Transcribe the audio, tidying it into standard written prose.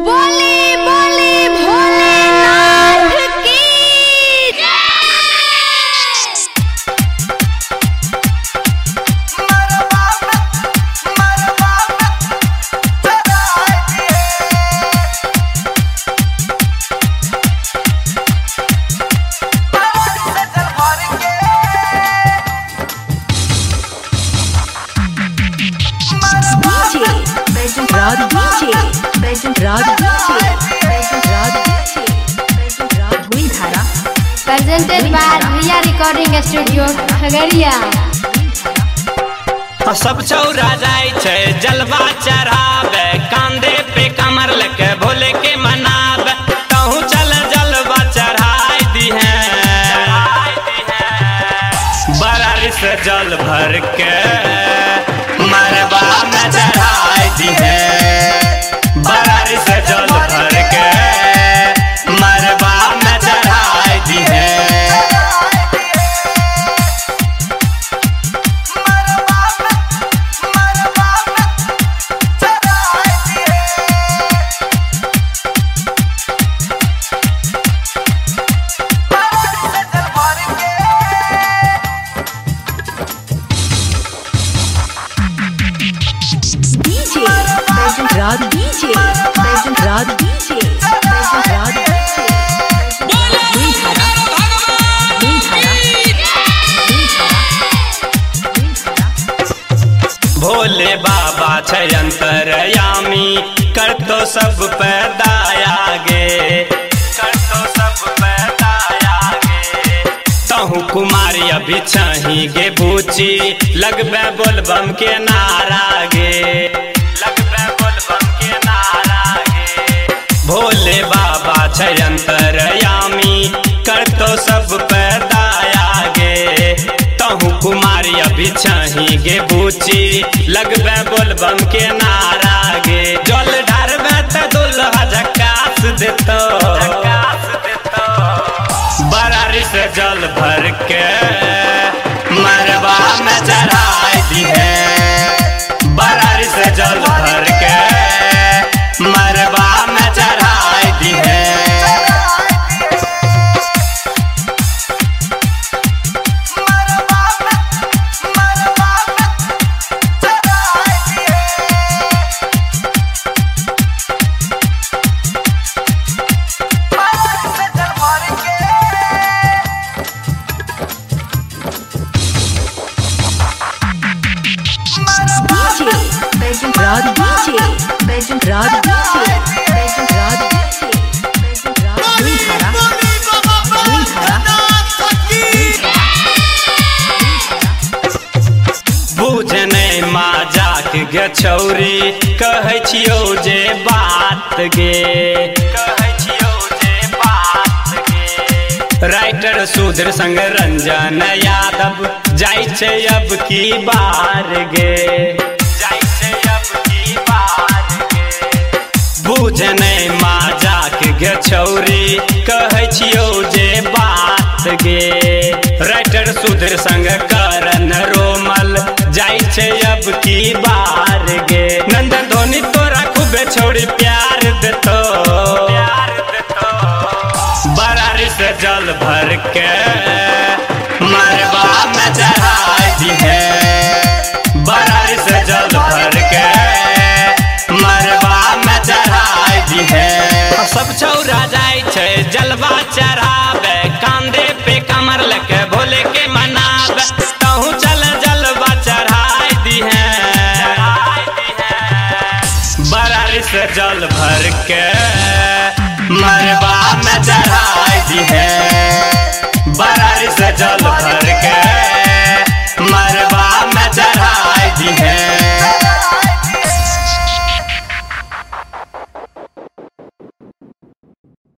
बोली बोली भोलेनाथ की presented by Riya recording studio Khagaria. सब छौरा जाय छै जलवा चढ़ावे, कांधे पे कमर लेके भोले के मनावे। तहु चल जलवा चढ़ाई दिहे, बरारी से जल भर के मरबा में चढ़ाई दिहे, बरारी से जल भर के मरबा में चढ़ाई दिहे। भोले बाबा छै अंतरयामी, करतो सब पे दया गे, करतो सब पे दया गे। तहु कुमारी अभी छही गे बूची, लगबे बोलबम के नारा गे, लगबे बोलबम के नारा गे। भोले बाबा छै अंतरयामी, करतो सब पे दया गे। तहु कुमारी अभी छही गे बूची, लगबे बोलबम के नारा गे। जल ढारबे त दुल्हा झकास देतो, बरारी से जल भर के मरबा में चढ़ाई दिहे, बरारी से जल भर के मरबा में चढ़ाई दिहे। बुझे नहीं माजाक गे छौरी, कहै छियौ जे बात गे, कहै छियौ जे बात गे। राइटर सुधीर संग रंजन यादव जाय छै अब की बार गे, जाय छै अब की बार गे। बुझे नहीं माजाक गे छौरी, कहै छियौ जे बात गे। राइटर सुधीर संग करण रोमल जाय छै अब की बार गे। नंदन धोनी तोरा खूबे छोड़ी प्यार देतो, प्यार देतो। बरारी से जल भर के मरबा में चढ़ाई दिहे, बरारी से जल भर के मरबा में चढ़ाई दिहे। सब छौरा जाय छै जलवा चढ़ावे, कांधे पे कमर लेके भोले के मनावे। तहु चल जलवा चढ़ाई दिहे, बरारी से जल भर के